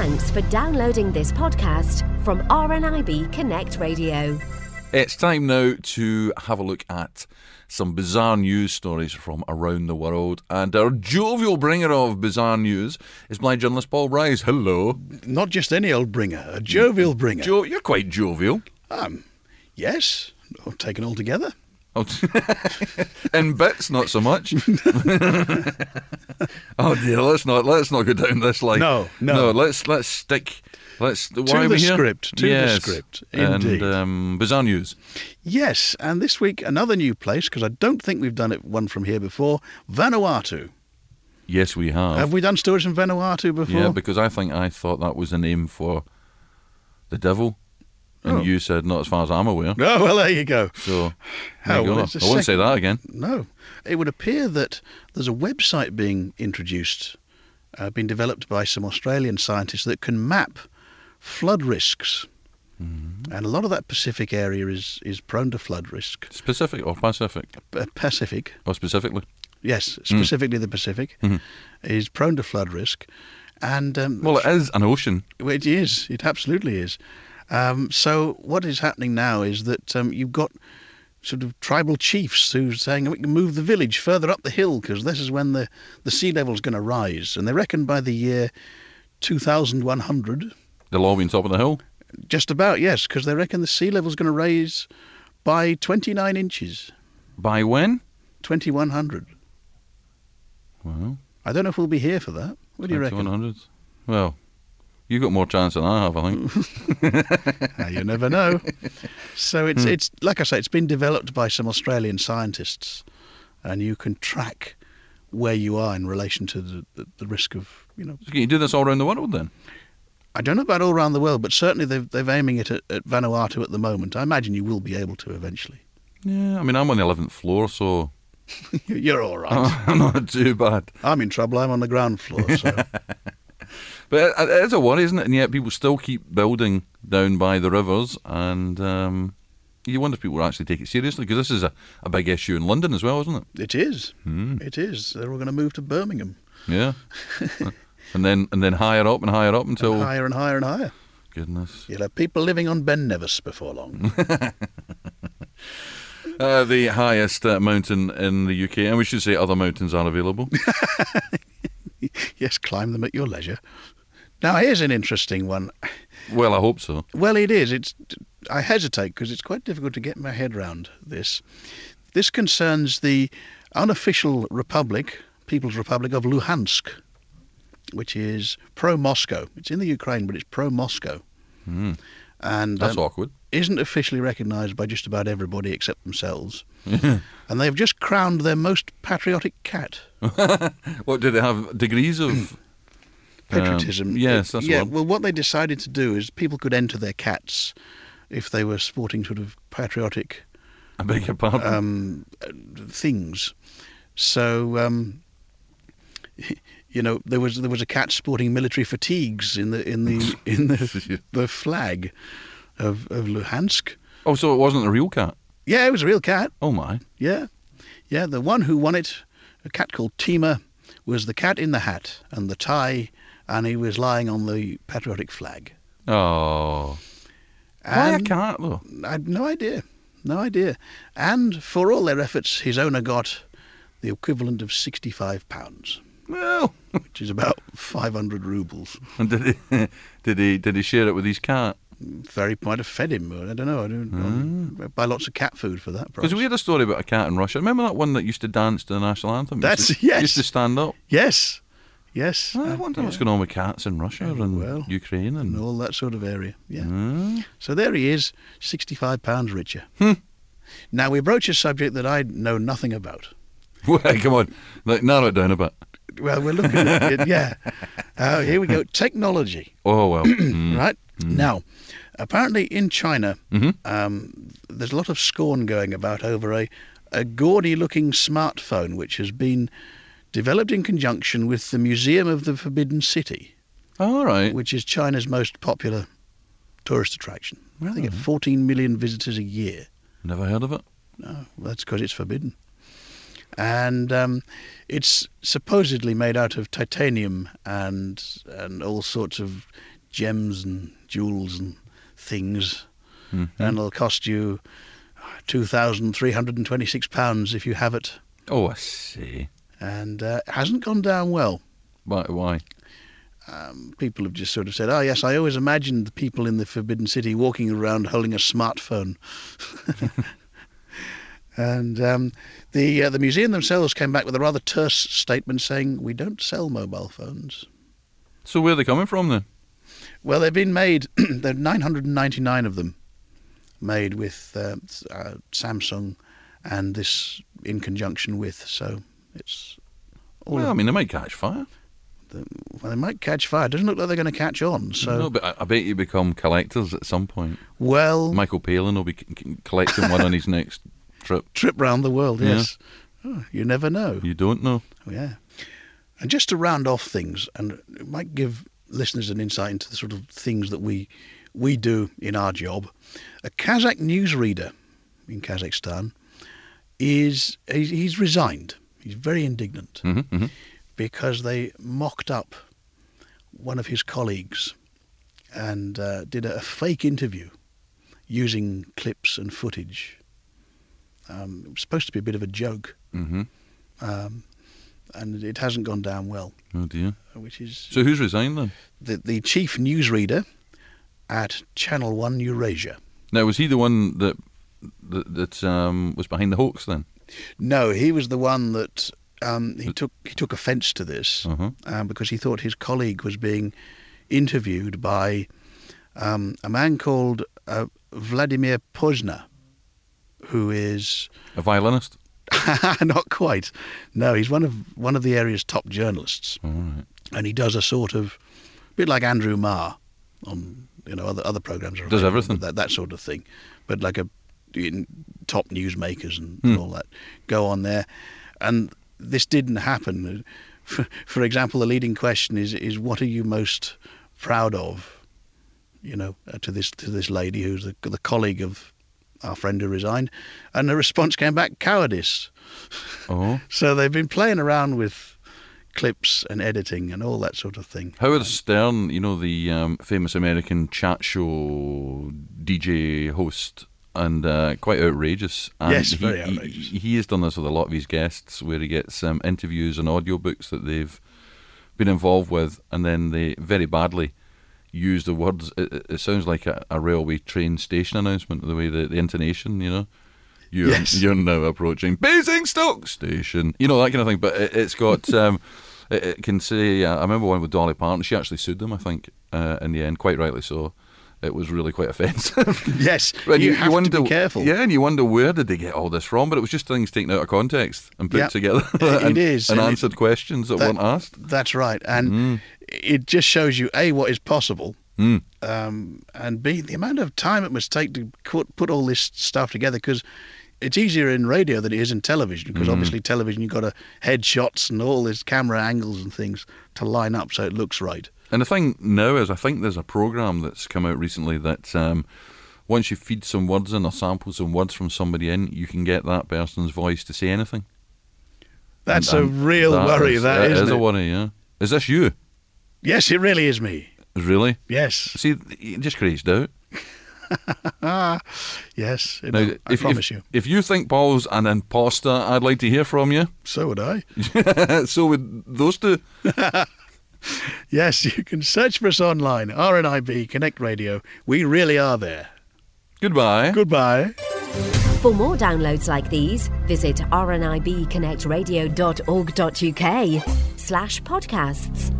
Thanks for downloading this podcast from RNIB Connect Radio. It's time now to have a look at some bizarre news stories from around the world. And our jovial bringer of bizarre news is blind journalist Paul Rise. Hello. Not just any old bringer, a jovial bringer. You're quite jovial. Yes, taken all together. Oh, in bits, not so much. Oh dear, let's not go down this line. No. Let's stick. Why to are we the here? script. The script. Indeed. And bizarre news. Yes, and this week another new place, because I don't think we've done one from here before. Vanuatu. Yes, we have. Have we done stories from Vanuatu before? Yeah, because I thought that was the name for the devil. And you said, not as far as I'm aware. Oh, well, there you go. So, How, there you go. I won't say that again. No. It would appear that there's a website being introduced, being developed by some Australian scientists that can map flood risks. Mm-hmm. And a lot of that Pacific area is prone to flood risk. Specific or Pacific? Pacific. Or specifically? Yes, specifically the Pacific is prone to flood risk. And well, it is an ocean. It is. It absolutely is. So what is happening now is that you've got sort of tribal chiefs who are saying we can move the village further up the hill because this is when the sea level is going to rise. And they reckon by the year 2100... They'll all be on top of the hill? Just about, yes, because they reckon the sea level is going to rise by 29 inches. By when? 2100. Well... I don't know if we'll be here for that. What do you reckon? 2100. Well... You've got more chance than I have, I think. You never know. So it's like I say, it's been developed by some Australian scientists, and you can track where you are in relation to the risk of, So can you do this all around the world then? I don't know about all around the world, but certainly they're aiming it at Vanuatu at the moment. I imagine you will be able to eventually. Yeah, I mean, I'm on the 11th floor, so... You're all right. I'm not too bad. I'm in trouble. I'm on the ground floor, so... But it is a worry, isn't it? And yet people still keep building down by the rivers, and you wonder if people will actually take it seriously, because this is a big issue in London as well, isn't it? It is. It is. They're all going to move to Birmingham. Yeah. and then higher up until... And higher and higher and higher. Goodness. You'll have people living on Ben Nevis before long. The highest mountain in the UK, and we should say other mountains are available. Yes, climb them at your leisure. Now, here's an interesting one. Well, I hope so. Well, it is. I hesitate because it's quite difficult to get my head around this. This concerns the unofficial People's Republic of Luhansk, which is pro-Moscow. It's in the Ukraine, but it's pro-Moscow. And that's awkward. Isn't officially recognised by just about everybody except themselves. And they've just crowned their most patriotic cat. What, do they have degrees of... patriotism? Yes, that's yeah. one. Well, what they decided to do is people could enter their cats if they were sporting sort of patriotic... I beg your pardon? Things. So... there was a cat sporting military fatigues in the flag of Luhansk. Oh, so it wasn't a real cat? Yeah, it was a real cat. Oh my! Yeah. The one who won it, a cat called Tima, was the cat in the hat and the tie, and he was lying on the patriotic flag. Oh, why a cat though? I had no idea. And for all their efforts, his owner got the equivalent of £65. Well, which is about 500 rubles. And did he share it with his cat? Might have fed him. I don't know. I buy lots of cat food for that. Because we had a story about a cat in Russia. Remember that one that used to dance to the national anthem? Yes. Used to stand up. Yes. I wonder what's going on with cats in Russia and Ukraine and all that sort of area. Yeah. So there he is, £65 richer. Now we broach a subject that I know nothing about. Well, come on, narrow it down a bit. Well, we're looking at it, yeah. Here we go. Technology. Oh, well. Right? Now, apparently in China, there's a lot of scorn going about over a gaudy-looking smartphone which has been developed in conjunction with the Museum of the Forbidden City. All right. Which is China's most popular tourist attraction. I think it's 14 million visitors a year. Never heard of it. No, that's because it's forbidden. And it's supposedly made out of titanium and all sorts of gems and jewels and things. Mm-hmm. And it'll cost you £2,326 if you have it. Oh, I see. And it hasn't gone down well. Why? People have just sort of said, oh yes, I always imagined the people in the Forbidden City walking around holding a smartphone. And the museum themselves came back with a rather terse statement saying, we don't sell mobile phones. So where are they coming from then? Well, they've been made, there are 999 of them made with Samsung, and this in conjunction with, so it's all... Well, I mean, they might catch fire. Well, they might catch fire. It doesn't look like they're going to catch on. So No, but I bet you become collectors at some point. Well... Michael Palin will be collecting one on his next trip round the world, yes. Yeah. Oh, you never know. You don't know. Yeah. And just to round off things, and it might give listeners an insight into the sort of things that we do in our job, a Kazakh newsreader in Kazakhstan he's resigned. He's very indignant because they mocked up one of his colleagues and did a fake interview using clips and footage. It was supposed to be a bit of a joke, and it hasn't gone down well. Oh dear. Which is So who's resigned then? the chief newsreader at Channel 1 Eurasia. Now, was he the one that was behind the hoax then? No, he was the one that he took offence to this because he thought his colleague was being interviewed by a man called Vladimir Pozner, who is A violinist? not quite. No, he's one of the area's top journalists, All right. and he does a sort of bit like Andrew Marr on other programs. Does everything. that sort of thing, but like top newsmakers and all that go on there, and this didn't happen. For example, the leading question is what are you most proud of? To this lady who's the colleague of our friend who resigned, and the response came back, cowardice. Oh. So they've been playing around with clips and editing and all that sort of thing. Howard Stern, the famous American chat show DJ host, and quite outrageous. And yes, very outrageous. He has done this with a lot of his guests, where he gets interviews and audiobooks that they've been involved with, and then they very badly use the words. It sounds like a railway train station announcement, the way the intonation, You're now approaching Basingstoke Station, that kind of thing. But it's got, it can say, I remember one with Dolly Parton, she actually sued them, I think, in the end, quite rightly so. It was really quite offensive. Yes, you have to be careful. Yeah, and you wonder where did they get all this from, but it was just things taken out of context and put together and answered questions that weren't asked. That's right, and it just shows you, A, what is possible, and B, the amount of time it must take to put all this stuff together, because it's easier in radio than it is in television, because obviously television you've got headshots and all these camera angles and things to line up so it looks right. And the thing now is, I think there's a programme that's come out recently that once you feed some words in or sample some words from somebody in, you can get that person's voice to say anything. That's a real worry, that is a worry, yeah. Is this you? Yes, it really is me. Really? Yes. See, it just creates doubt. Yes, now, I promise you. If you think Paul's an imposter, I'd like to hear from you. So would I. So would those two. Yes, you can search for us online, RNIB Connect Radio. We really are there. Goodbye. Goodbye. For more downloads like these, visit rnibconnectradio.org.uk/podcasts.